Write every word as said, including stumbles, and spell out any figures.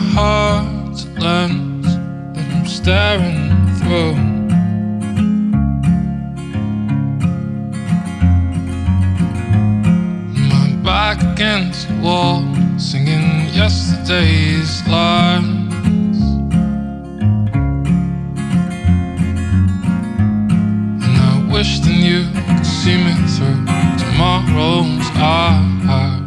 heart's a lens that I'm staring through. My back against the wall, singing yesterday's lines. And I wish that you could see me through tomorrow's eyes.